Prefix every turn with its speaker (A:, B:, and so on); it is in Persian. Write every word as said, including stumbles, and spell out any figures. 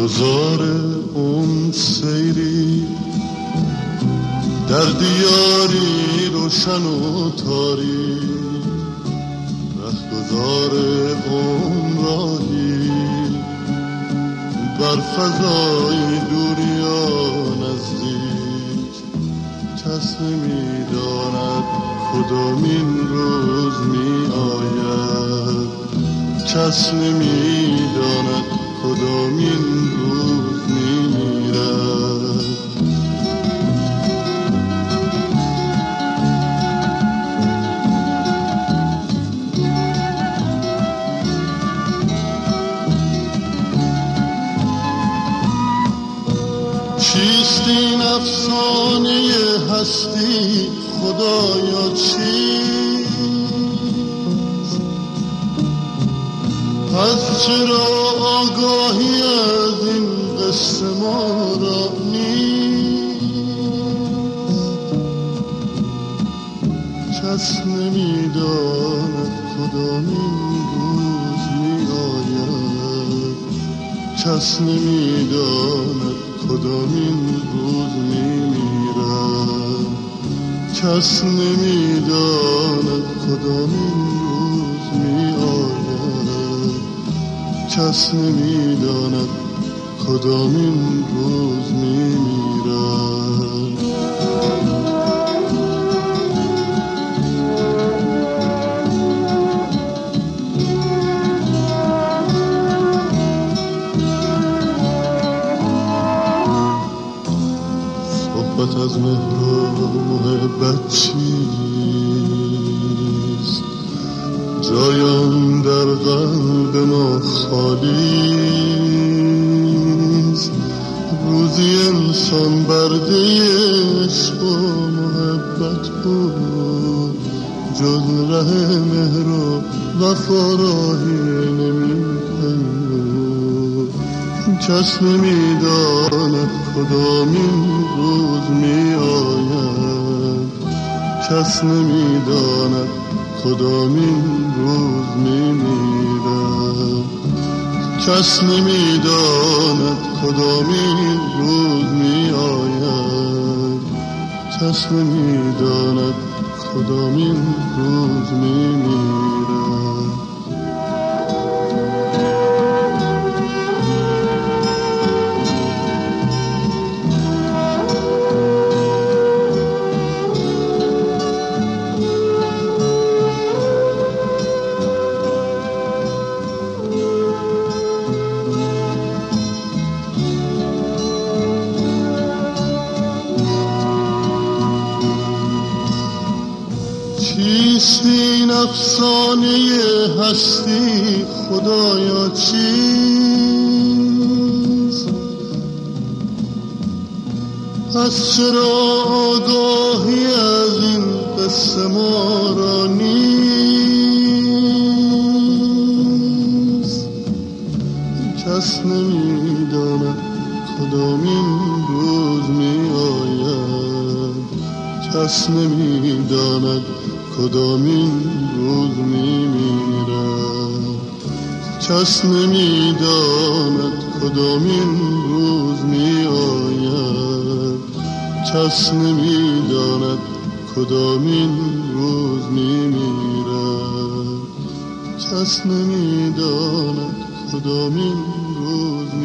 A: رهگذار اون سیری در دیاری روشن و تاریک، رهگذار اون راهی بر فضای دور یا نزدیک. کس نمی‌داند کدامین روز می آید، کس نمی‌داند کدامین روز می میرد. چیست این افسانه هستی خدایا چیست؟ پس چرا آگاهی از این قصه ما را نیست؟ کس نمی‌داند کدامین روز می آید، کس نمی‌داند کدامین روز می میرد، کس نمی‌داند کدامین روز می آید، کس نمی‌داند کدامین روز می میرد. صحبت از مهر و محبت چیست؟ جایان در قلب ما خالیست. روزی انسان برده عشق و محبت بود، جز ره مهر و وفا راهی نمی‌پیمود. کس نمی‌داند کدامین روز می آید، کس نمی‌داند کدامین روز می میرد، کس نمی‌داند کدامین روز می آید، کس نمی‌داند کدامین روز می میرد. چیست این افسانه هستی خدایا چیست؟ پس چرا آگاهی از این قصه ما را نیست؟ کس نمی‌داند کدامین روز می آید، کس نمی‌داند کدامین روز می میرد، کس نمی‌داند کدامین روز می آید، کس نمی‌داند کدامین روز می میرد، کس نمی‌داند کدامین روز